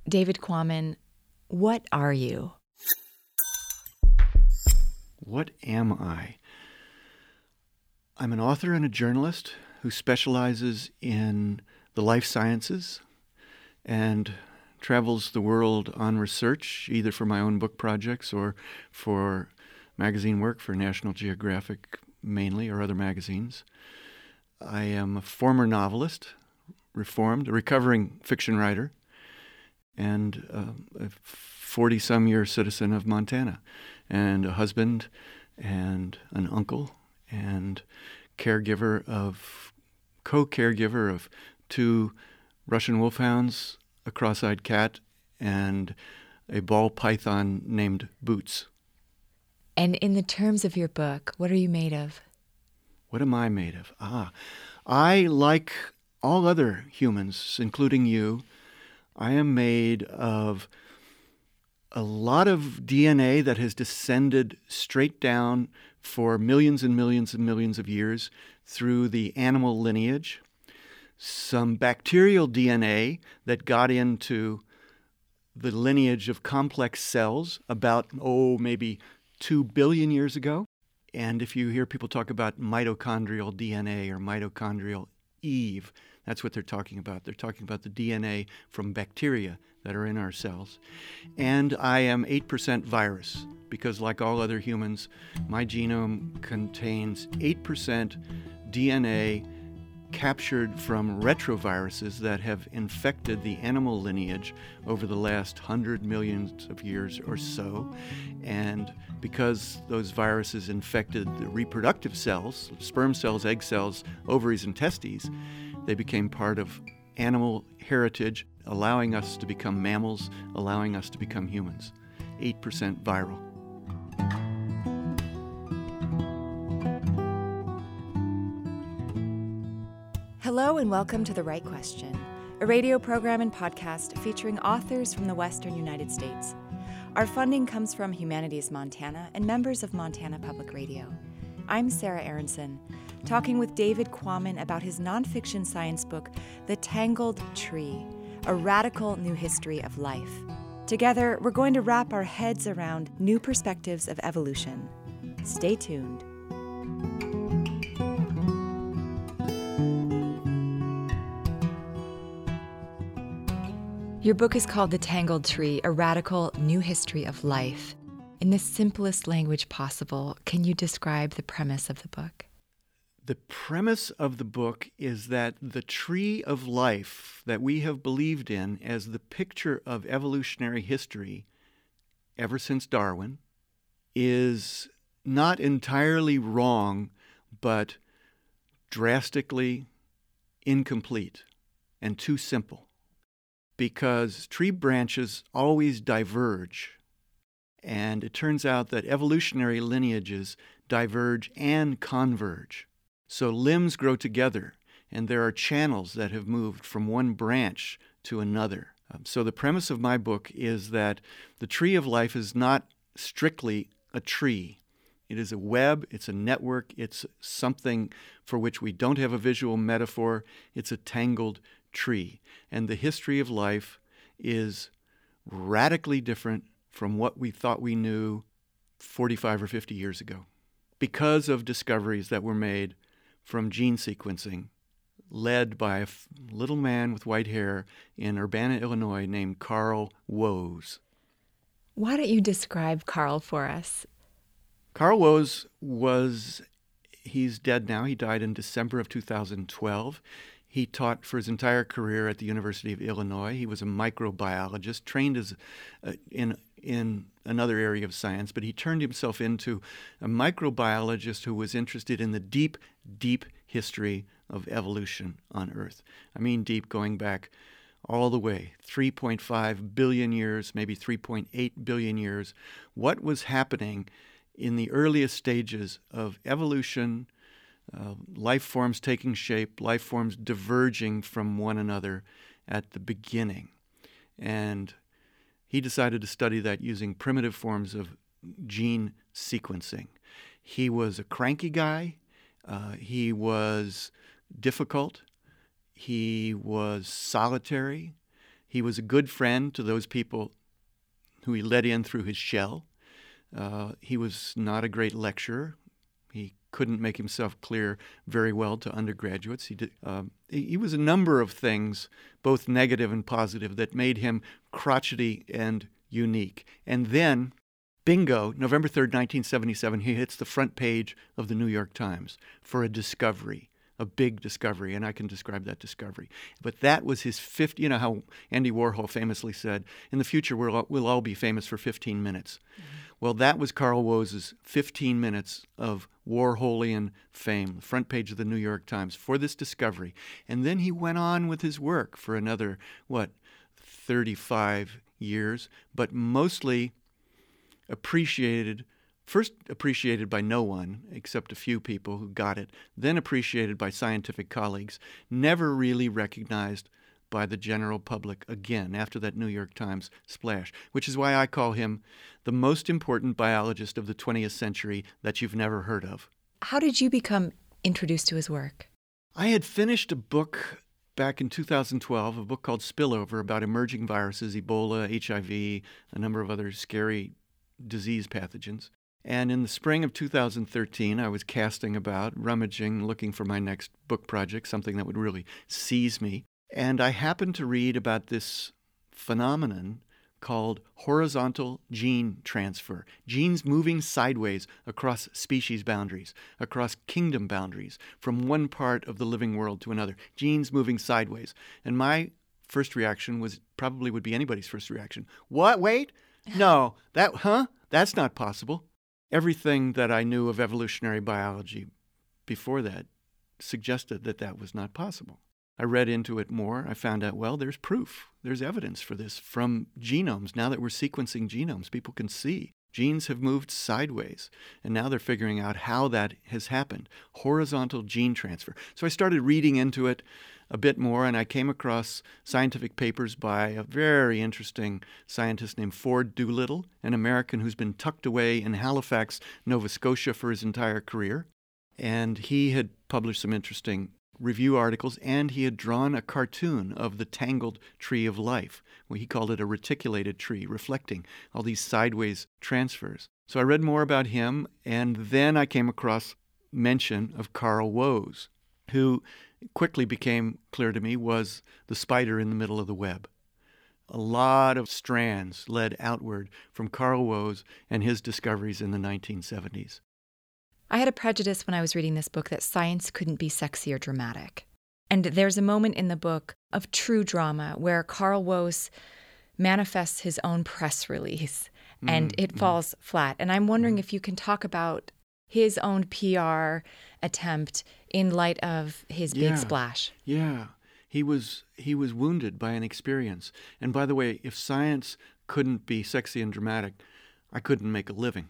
David Quammen, what are you? What am I? I'm an author and a journalist who specializes in the life sciences and travels the world on research, either for my own book projects or for magazine work for National Geographic mainly, or other magazines. I am a former novelist, reformed, a recovering fiction writer, and a 40-some-year citizen of Montana, and a husband and an uncle and co-caregiver of 2 Russian wolfhounds, a cross-eyed cat, and a ball python named Boots. And in the terms of your book, what are you made of? What am I made of? I, like all other humans, including you, I am made of a lot of DNA that has descended straight down for millions and millions and millions of years through the animal lineage, some bacterial DNA that got into the lineage of complex cells about, maybe 2 billion years ago. And if you hear people talk about mitochondrial DNA or mitochondrial Eve, that's what they're talking about. They're talking about the DNA from bacteria that are in our cells. And I am 8% virus because, like all other humans, my genome contains 8% DNA captured from retroviruses that have infected the animal lineage over the last 100 million of years or so. And because those viruses infected the reproductive cells, sperm cells, egg cells, ovaries, and testes, they became part of animal heritage, allowing us to become mammals, allowing us to become humans. 8% viral. Hello and welcome to The Right Question, a radio program and podcast featuring authors from the Western United States. Our funding comes from Humanities Montana and members of Montana Public Radio. I'm Sarah Aronson, talking with David Quammen about his nonfiction science book, The Tangled Tree, a radical new history of life. Together, we're going to wrap our heads around new perspectives of evolution. Stay tuned. Your book is called The Tangled Tree, a radical new history of life. In the simplest language possible, can you describe the premise of the book? The premise of the book is that the tree of life that we have believed in as the picture of evolutionary history ever since Darwin is not entirely wrong, but drastically incomplete and too simple. Because tree branches always diverge. And it turns out that evolutionary lineages diverge and converge. So limbs grow together, and there are channels that have moved from one branch to another. So the premise of my book is that the tree of life is not strictly a tree. It is a web, it's a network, it's something for which we don't have a visual metaphor. It's a tangled tree. And the history of life is radically different from what we thought we knew 45 or 50 years ago because of discoveries that were made from gene sequencing led by a little man with white hair in Urbana, Illinois named Carl Woese. Why don't you describe Carl for us? Carl Woese he's dead now. He died in December of 2012. He taught for his entire career at the University of Illinois. He was a microbiologist, trained as in another area of science, but he turned himself into a microbiologist who was interested in the deep, deep history of evolution on Earth. I mean deep, going back all the way, 3.5 billion years, maybe 3.8 billion years. What was happening in the earliest stages of evolution, life forms taking shape, life forms diverging from one another at the beginning. And he decided to study that using primitive forms of gene sequencing. He was a cranky guy. He was difficult. He was solitary. He was a good friend to those people who he let in through his shell. He was not a great lecturer. He couldn't make himself clear very well to undergraduates. He was a number of things, both negative and positive, that made him crotchety and unique. And then, bingo, November 3rd, 1977, he hits the front page of the New York Times for a discovery, a big discovery, and I can describe that discovery. But that was his 50, you know how Andy Warhol famously said, in the future we'll all be famous for 15 minutes. Mm-hmm. Well, that was Carl Woese's 15 minutes of Warholian fame, the front page of the New York Times, for this discovery. And then he went on with his work for another, 35 years, but mostly first appreciated by no one except a few people who got it, then appreciated by scientific colleagues, never really recognized by the general public again after that New York Times splash, which is why I call him the most important biologist of the 20th century that you've never heard of. How did you become introduced to his work? I had finished a book back in 2012, a book called Spillover about emerging viruses, Ebola, HIV, a number of other scary disease pathogens. And in the spring of 2013, I was casting about, rummaging, looking for my next book project, something that would really seize me. And I happened to read about this phenomenon called horizontal gene transfer. Genes moving sideways across species boundaries, across kingdom boundaries, from one part of the living world to another. Genes moving sideways. And my first reaction probably would be anybody's first reaction. What? Wait? No. That's not possible. Everything that I knew of evolutionary biology before that suggested that that was not possible. I read into it more. I found out, well, there's proof. There's evidence for this from genomes. Now that we're sequencing genomes, people can see genes have moved sideways. And now they're figuring out how that has happened. Horizontal gene transfer. So I started reading into it a bit more, and I came across scientific papers by a very interesting scientist named Ford Doolittle, an American who's been tucked away in Halifax, Nova Scotia for his entire career. And he had published some interesting review articles, and he had drawn a cartoon of the tangled tree of life. Well, he called it a reticulated tree, reflecting all these sideways transfers. So I read more about him, and then I came across mention of Carl Woese, who quickly became clear to me was the spider in the middle of the web. A lot of strands led outward from Carl Woese and his discoveries in the 1970s. I had a prejudice when I was reading this book that science couldn't be sexy or dramatic. And there's a moment in the book of true drama where Carl Woese manifests his own press release and it falls flat. And I'm wondering if you can talk about his own PR attempt in light of his big splash. Yeah. He was wounded by an experience. And by the way, if science couldn't be sexy and dramatic, I couldn't make a living.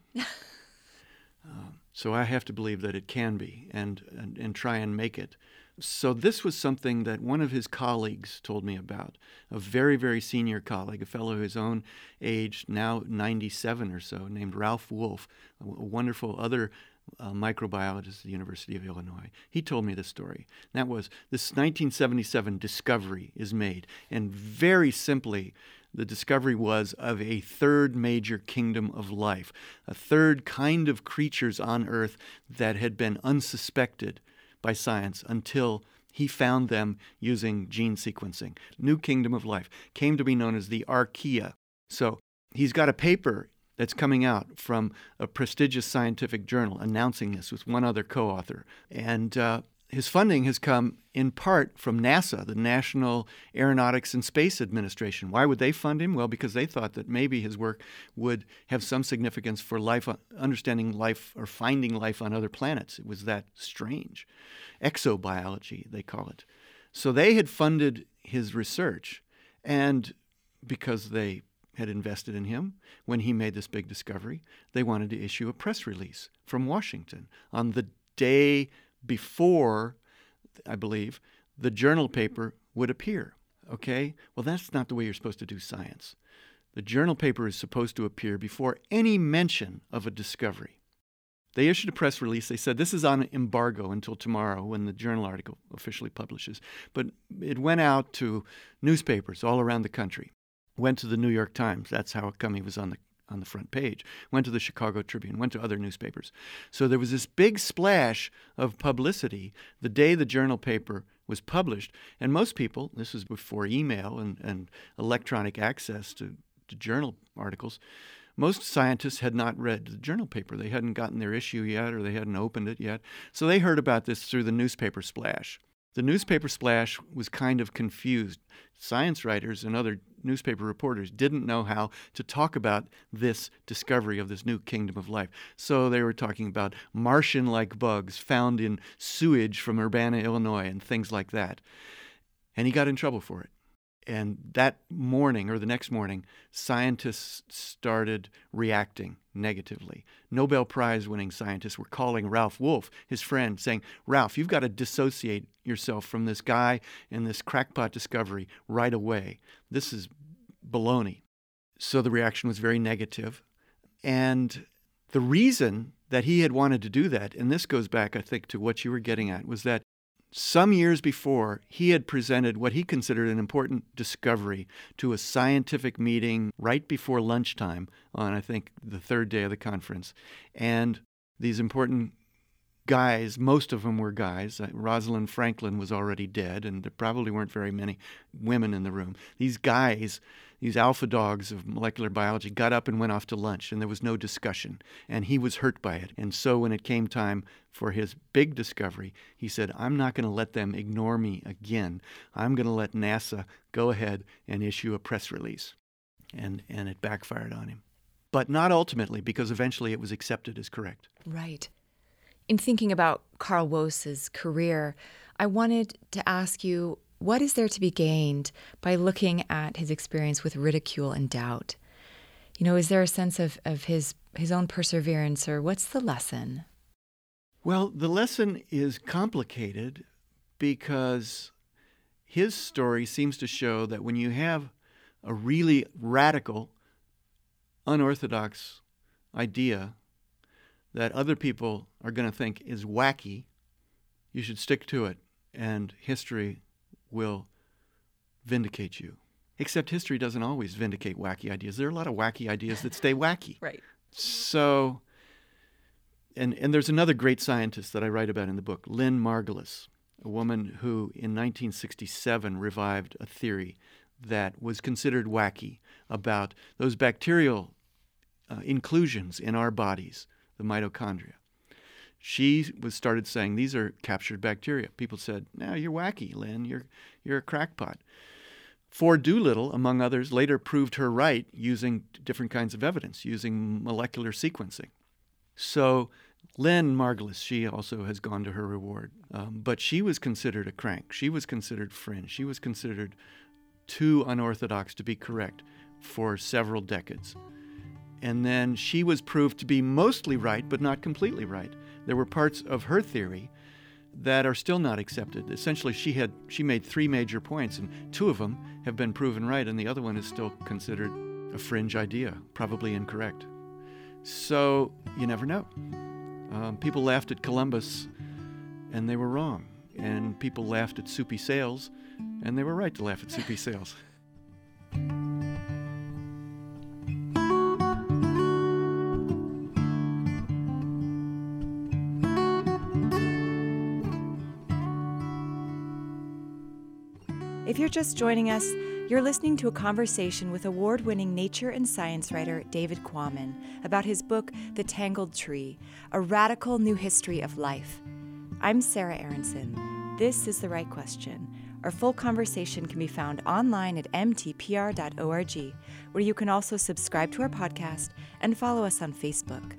So I have to believe that it can be and try and make it. So this was something that one of his colleagues told me about, a very, very senior colleague, a fellow his own age, now 97 or so, named Ralph Wolf, a wonderful other microbiologist at the University of Illinois. He told me this story. That was this 1977 discovery is made, and very simply, the discovery was of a third major kingdom of life, a third kind of creatures on Earth that had been unsuspected by science until he found them using gene sequencing. New kingdom of life came to be known as the Archaea. So he's got a paper that's coming out from a prestigious scientific journal announcing this with one other co-author. And his funding has come in part from NASA, the National Aeronautics and Space Administration. Why would they fund him? Well, because they thought that maybe his work would have some significance for life, understanding life or finding life on other planets. It was that strange. Exobiology, they call it. So they had funded his research, and because they had invested in him when he made this big discovery, they wanted to issue a press release from Washington on the day before, I believe, the journal paper would appear. Okay? Well, that's not the way you're supposed to do science. The journal paper is supposed to appear before any mention of a discovery. They issued a press release. They said this is on embargo until tomorrow when the journal article officially publishes. But it went out to newspapers all around the country. Went to the New York Times. That's how come he was on the front page. Went to the Chicago Tribune. Went to other newspapers. So there was this big splash of publicity the day the journal paper was published. And most people, this was before email and electronic access to journal articles, most scientists had not read the journal paper. They hadn't gotten their issue yet, or they hadn't opened it yet. So they heard about this through the newspaper splash. The newspaper splash was kind of confused. Science writers and other newspaper reporters didn't know how to talk about this discovery of this new kingdom of life. So they were talking about Martian-like bugs found in sewage from Urbana, Illinois, and things like that. And he got in trouble for it. And that morning, or the next morning, scientists started reacting negatively. Nobel Prize-winning scientists were calling Ralph Wolf, his friend, saying, "Ralph, you've got to dissociate yourself from this guy and this crackpot discovery right away. This is baloney." So the reaction was very negative. And the reason that he had wanted to do that, and this goes back, I think, to what you were getting at, was that some years before, he had presented what he considered an important discovery to a scientific meeting right before lunchtime on, I think, the third day of the conference. And these important guys, most of them were guys. Rosalind Franklin was already dead, and there probably weren't very many women in the room. These guys, these alpha dogs of molecular biology, got up and went off to lunch, and there was no discussion. And he was hurt by it. And so when it came time for his big discovery, he said, "I'm not going to let them ignore me again. I'm going to let NASA go ahead and issue a press release." And it backfired on him. But not ultimately, because eventually it was accepted as correct. Right. In thinking about Carl Woese's career, I wanted to ask you, what is there to be gained by looking at his experience with ridicule and doubt? Is there a sense of his own perseverance, or what's the lesson? Well, the lesson is complicated because his story seems to show that when you have a really radical, unorthodox idea that other people are going to think is wacky, you should stick to it, and history will vindicate you. Except history doesn't always vindicate wacky ideas. There are a lot of wacky ideas that stay wacky. Right. So, and there's another great scientist that I write about in the book, Lynn Margulis, a woman who in 1967 revived a theory that was considered wacky about those bacterial inclusions in our bodies, the mitochondria. She started saying these are captured bacteria. People said, "No, you're wacky, Lynn. You're a crackpot." Ford Doolittle, among others, later proved her right using different kinds of evidence, using molecular sequencing. So Lynn Margulis, she also has gone to her reward. But she was considered a crank. She was considered fringe. She was considered too unorthodox to be correct for several decades. And then she was proved to be mostly right, but not completely right. There were parts of her theory that are still not accepted. Essentially, she made three major points, and two of them have been proven right, and the other one is still considered a fringe idea, probably incorrect. So you never know. People laughed at Columbus, and they were wrong. And people laughed at soupy sales, and they were right to laugh at soupy sales. If you're just joining us, you're listening to a conversation with award-winning nature and science writer David Quammen about his book, The Tangled Tree, A Radical New History of Life. I'm Sarah Aronson. This is The Right Question. Our full conversation can be found online at mtpr.org, where you can also subscribe to our podcast and follow us on Facebook.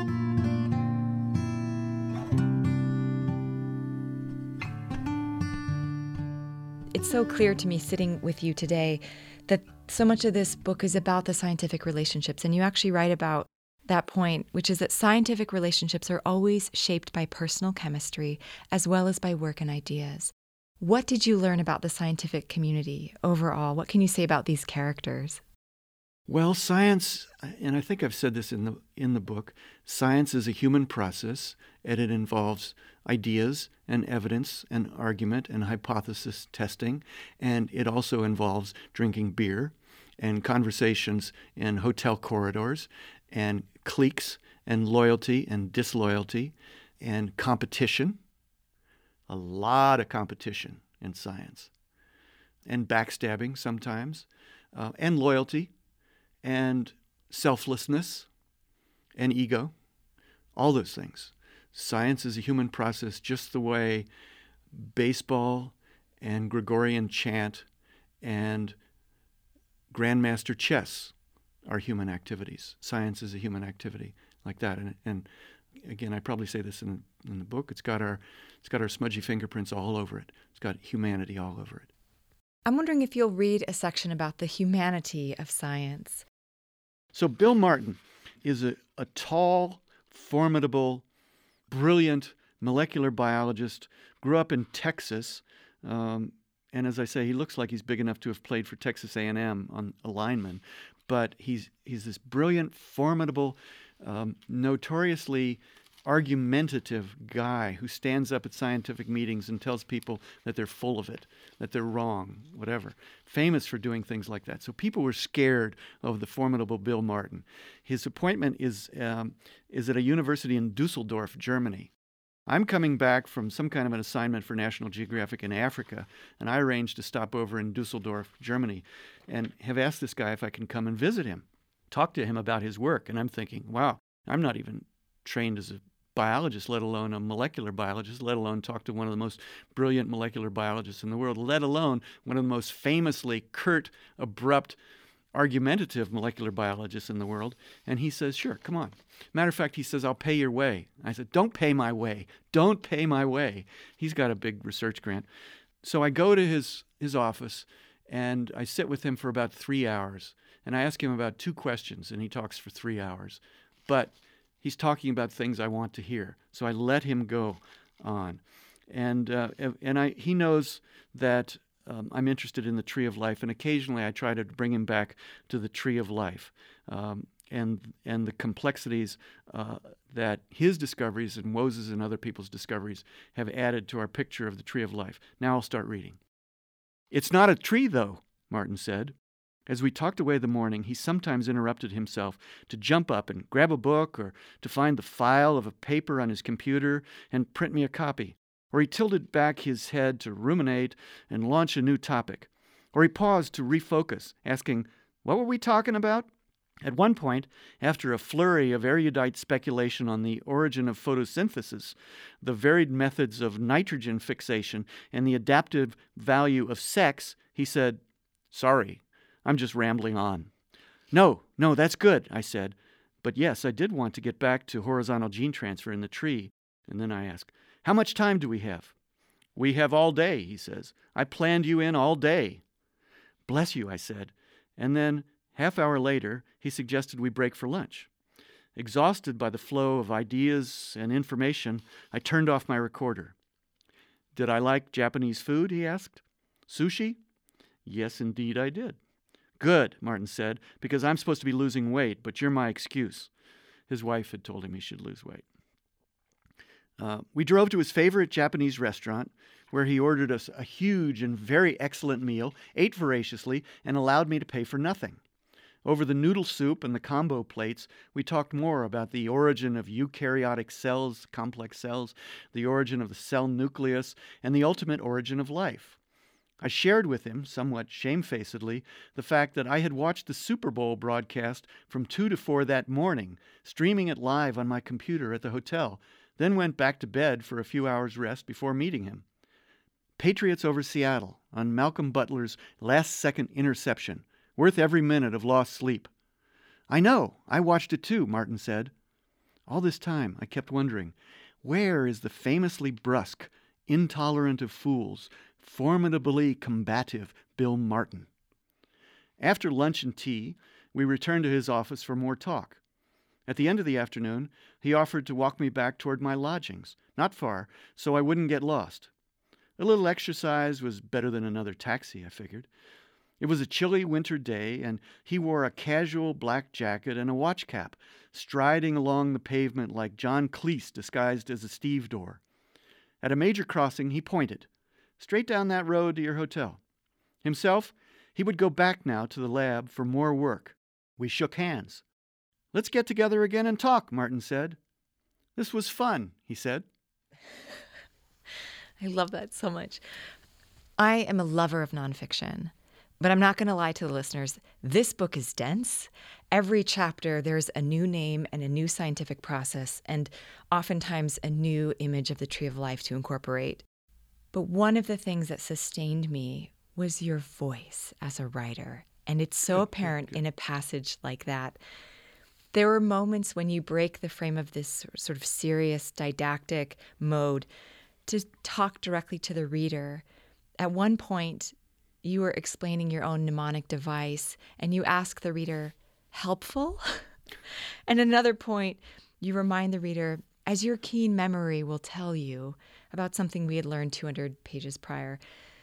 It's so clear to me sitting with you today that so much of this book is about the scientific relationships. And you actually write about that point, which is that scientific relationships are always shaped by personal chemistry as well as by work and ideas. What did you learn about the scientific community overall? What can you say about these characters? Well, science, and I think I've said this in the book, science is a human process, and it involves ideas and evidence and argument and hypothesis testing, and it also involves drinking beer and conversations in hotel corridors and cliques and loyalty and disloyalty and competition, a lot of competition in science, and backstabbing sometimes, and loyalty, and selflessness and ego, all those things. Science is a human process just the way baseball and Gregorian chant and grandmaster chess are human activities. Science is a human activity like that. And again, I probably say this in the book, it's got our smudgy fingerprints all over it. It's got humanity all over it. I'm wondering if you'll read a section about the humanity of science. So Bill Martin is a tall, formidable, brilliant molecular biologist, grew up in Texas, and as I say, he looks like he's big enough to have played for Texas A&M on a lineman, but he's this brilliant, formidable, notoriously argumentative guy who stands up at scientific meetings and tells people that they're full of it, that they're wrong, whatever. Famous for doing things like that. So people were scared of the formidable Bill Martin. His appointment is at a university in Dusseldorf, Germany. I'm coming back from some kind of an assignment for National Geographic in Africa, and I arranged to stop over in Dusseldorf, Germany, and have asked this guy if I can come and visit him, talk to him about his work. And I'm thinking, wow, I'm not even trained as a biologist, let alone a molecular biologist, let alone talk to one of the most brilliant molecular biologists in the world, let alone one of the most famously curt, abrupt, argumentative molecular biologists in the world. And he says, sure, come on. Matter of fact, he says, I'll pay your way. I said, don't pay my way. Don't pay my way. He's got a big research grant. So I go to his office, and I sit with him for about 3 hours. And I ask him about 2 questions, and he talks for 3 hours. But he's talking about things I want to hear, so I let him go on, and he knows that I'm interested in the Tree of Life, and occasionally I try to bring him back to the Tree of Life, and the complexities that his discoveries and Wose's and other people's discoveries have added to our picture of the Tree of Life. Now I'll start reading. It's not a tree, though, Martin said. As we talked away the morning, he sometimes interrupted himself to jump up and grab a book, or to find the file of a paper on his computer and print me a copy. Or he tilted back his head to ruminate and launch a new topic. Or he paused to refocus, asking, what were we talking about? At one point, after a flurry of erudite speculation on the origin of photosynthesis, the varied methods of nitrogen fixation, and the adaptive value of sex, he said, sorry, I'm just rambling on. No, that's good, I said. But yes, I did want to get back to horizontal gene transfer in the tree. And then I asked, how much time do we have? We have all day, he says. I planned you in all day. Bless you, I said. And then, half-hour later, he suggested we break for lunch. Exhausted by the flow of ideas and information, I turned off my recorder. Did I like Japanese food, he asked. Sushi? Yes, indeed I did. Good, Martin said, because I'm supposed to be losing weight, but you're my excuse. His wife had told him he should lose weight. We drove to his favorite Japanese restaurant, where he ordered us a huge and very excellent meal, ate voraciously, and allowed me to pay for nothing. Over the noodle soup and the combo plates, we talked more about the origin of eukaryotic cells, complex cells, the origin of the cell nucleus, and the ultimate origin of life. I shared with him, somewhat shamefacedly, the fact that I had watched the Super Bowl broadcast from 2 to 4 that morning, streaming it live on my computer at the hotel, then went back to bed for a few hours' rest before meeting him. Patriots over Seattle on Malcolm Butler's last-second interception, worth every minute of lost sleep. I know, I watched it too, Martin said. All this time I kept wondering, where is the famously brusque, intolerant of fools, formidably combative Bill Martin? After lunch and tea, we returned to his office for more talk. At the end of the afternoon, he offered to walk me back toward my lodgings, not far, so I wouldn't get lost. A little exercise was better than another taxi, I figured. It was a chilly winter day, and he wore a casual black jacket and a watch cap, striding along the pavement like John Cleese disguised as a stevedore. At a major crossing, he pointed, "Straight down that road to your hotel." Himself, he would go back now to the lab for more work. We shook hands. "Let's get together again and talk," Martin said. "This was fun," he said. I love that so much. I am a lover of nonfiction, but I'm not going to lie to the listeners. This book is dense. Every chapter, there's a new name and a new scientific process, and oftentimes a new image of the tree of life to incorporate. But one of the things that sustained me was your voice as a writer, and it's so apparent in a passage like that. There were moments when you break the frame of this sort of serious, didactic mode to talk directly to the reader. At one point, you were explaining your own mnemonic device, and you ask the reader, "Helpful?" And at another point, you remind the reader, as your keen memory will tell you, about something we had learned 200 pages prior.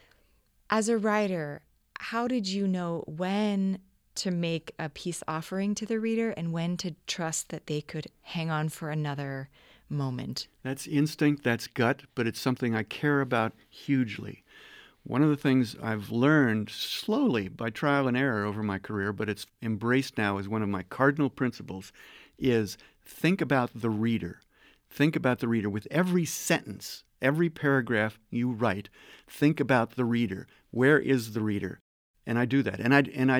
As a writer, how did you know when to make a peace offering to the reader and when to trust that they could hang on for another moment? That's instinct, that's gut, but it's something I care about hugely. One of the things I've learned slowly by trial and error over my career, but it's embraced now as one of my cardinal principles, is think about the reader. Think about the reader. With every sentence, every paragraph you write, think about the reader. Where is the reader? And I do that. And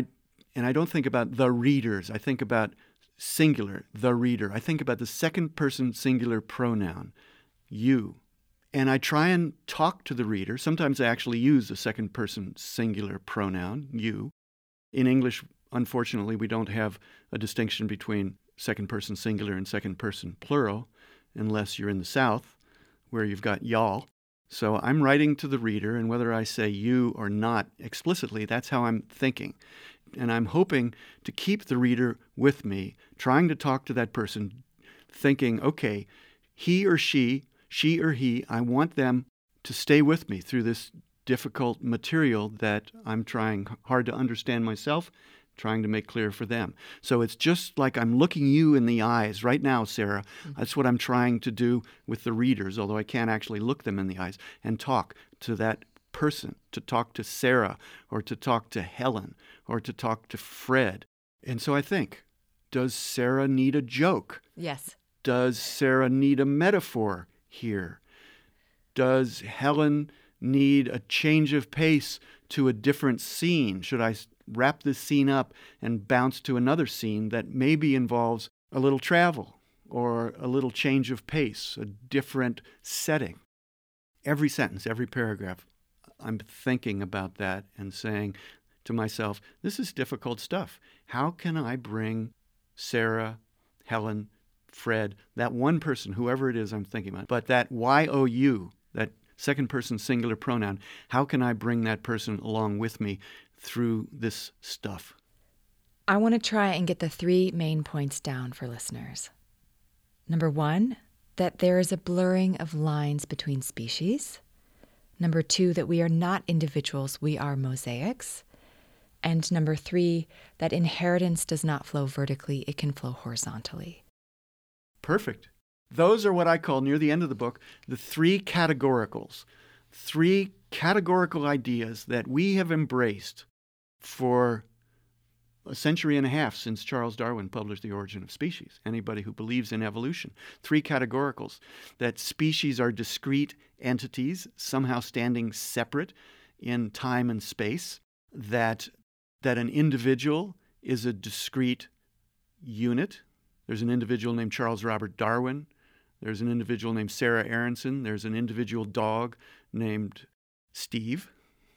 I don't think about the readers. I think about singular, the reader. I think about the second person singular pronoun, you. And I try and talk to the reader. Sometimes I actually use the second person singular pronoun, you. In English, unfortunately, we don't have a distinction between second person singular and second person plural, unless you're in the South, where you've got y'all. So I'm writing to the reader, and whether I say you or not explicitly, that's how I'm thinking. And I'm hoping to keep the reader with me, trying to talk to that person, thinking, okay, he or she or he, I want them to stay with me through this difficult material that I'm trying hard to understand myself, trying to make clear for them. So it's just like I'm looking you in the eyes right now, Sarah. That's what I'm trying to do with the readers, although I can't actually look them in the eyes, and talk to that person, to talk to Sarah, or to talk to Helen, or to talk to Fred. And so I think, does Sarah need a joke? Yes. Does Sarah need a metaphor here? Does Helen need a change of pace to a different scene? Should I wrap this scene up and bounce to another scene that maybe involves a little travel or a little change of pace, a different setting? Every sentence, every paragraph, I'm thinking about that and saying to myself, this is difficult stuff. How can I bring Sarah, Helen, Fred, that one person, whoever it is I'm thinking about, but that YOU, that second person singular pronoun, how can I bring that person along with me through this stuff? I want to try and get the 3 main points down for listeners. Number 1, that there is a blurring of lines between species. Number 2, that we are not individuals, we are mosaics. And number 3, that inheritance does not flow vertically, it can flow horizontally. Perfect. Those are what I call, near the end of the book, the 3 categoricals. 3 categorical ideas that we have embraced for a century and a half since Charles Darwin published The Origin of Species. Anybody who believes in evolution. 3 categoricals. That species are discrete entities, somehow standing separate in time and space. That an individual is a discrete unit. There's an individual named Charles Robert Darwin. There's an individual named Sarah Aronson. There's an individual dog named Steve.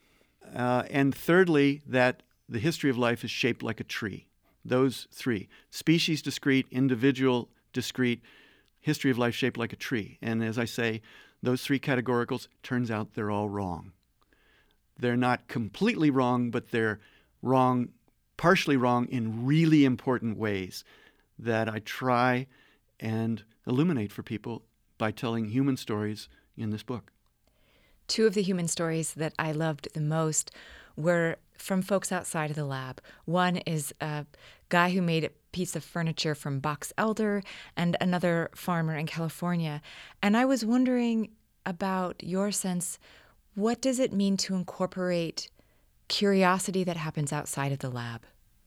And thirdly, that the history of life is shaped like a tree. Those 3. Species discrete, individual discrete, history of life shaped like a tree. And as I say, those 3 categoricals, turns out they're all wrong. They're not completely wrong, but they're wrong, partially wrong in really important ways that I try and illuminate for people by telling human stories in this book. 2 of the human stories that I loved the most were from folks outside of the lab. One is a guy who made a piece of furniture from box elder and another farmer in California. And I was wondering about your sense, what does it mean to incorporate curiosity that happens outside of the lab?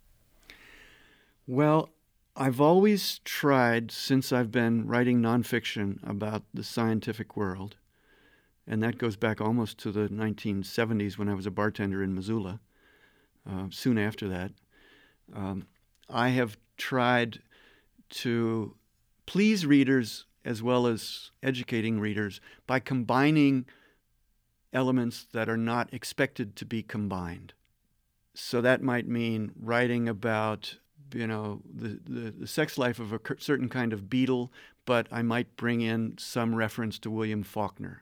Well, I've always tried, since I've been writing nonfiction about the scientific world, and that goes back almost to the 1970s when I was a bartender in Missoula. Soon after that, I have tried to please readers as well as educating readers by combining elements that are not expected to be combined. So that might mean writing about, the sex life of a certain kind of beetle, but I might bring in some reference to William Faulkner,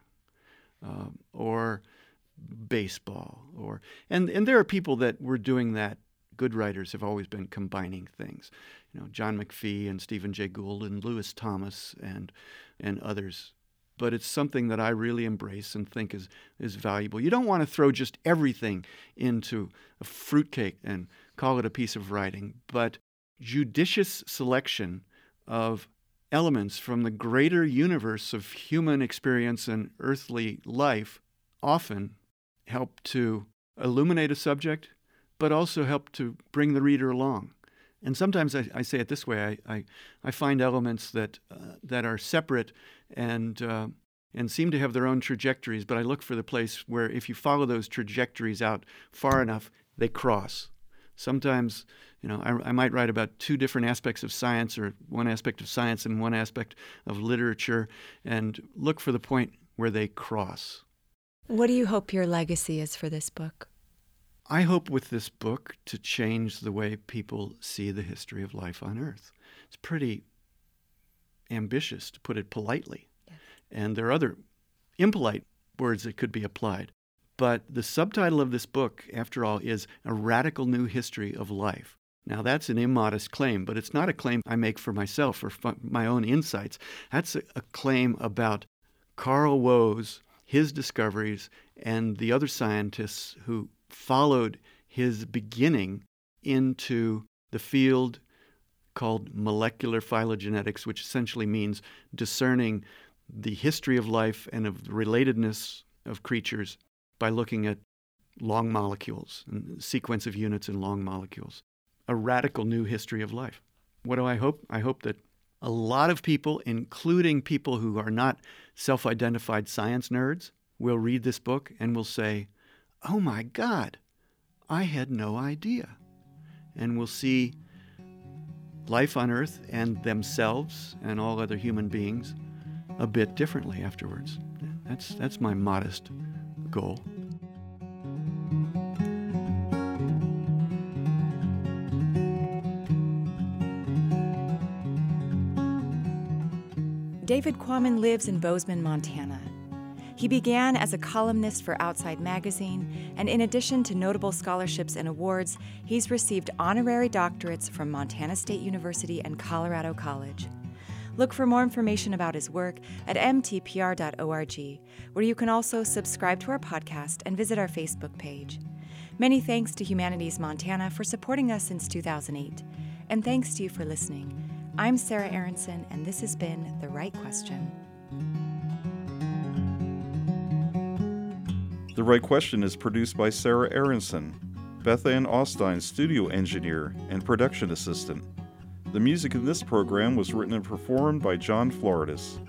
or baseball, and there are people that were doing that. Good writers have always been combining things, John McPhee and Stephen Jay Gould and Lewis Thomas and others. But it's something that I really embrace and think is valuable. You don't want to throw just everything into a fruitcake and call it a piece of writing, but judicious selection of elements from the greater universe of human experience and earthly life often help to illuminate a subject, but also help to bring the reader along. And sometimes I say it this way: I find elements that are separate and seem to have their own trajectories, but I look for the place where if you follow those trajectories out far enough, they cross. Sometimes, I might write about two different aspects of science, or one aspect of science and one aspect of literature, and look for the point where they cross. What do you hope your legacy is for this book? I hope with this book to change the way people see the history of life on Earth. It's pretty ambitious, to put it politely. Yes. And there are other impolite words that could be applied. But the subtitle of this book, after all, is A Radical New History of Life. Now, that's an immodest claim, but it's not a claim I make for myself or for my own insights. That's a claim about Carl Woese, his discoveries, and the other scientists who followed his beginning into the field called molecular phylogenetics, which essentially means discerning the history of life and of the relatedness of creatures by looking at long molecules and sequence of units in long molecules. A radical new history of life. What do I hope? I hope that a lot of people, including people who are not self-identified science nerds, will read this book and will say, "Oh my God, I had no idea." And will see life on Earth and themselves and all other human beings a bit differently afterwards. That's my modest goal. David Quammen lives in Bozeman, Montana. He began as a columnist for Outside Magazine, and in addition to notable scholarships and awards, he's received honorary doctorates from Montana State University and Colorado College. Look for more information about his work at mtpr.org, where you can also subscribe to our podcast and visit our Facebook page. Many thanks to Humanities Montana for supporting us since 2008, and thanks to you for listening. I'm Sarah Aronson, and this has been The Right Question. The Right Question is produced by Sarah Aronson, Beth Ann Austin, studio engineer and production assistant. The music in this program was written and performed by John Floridis.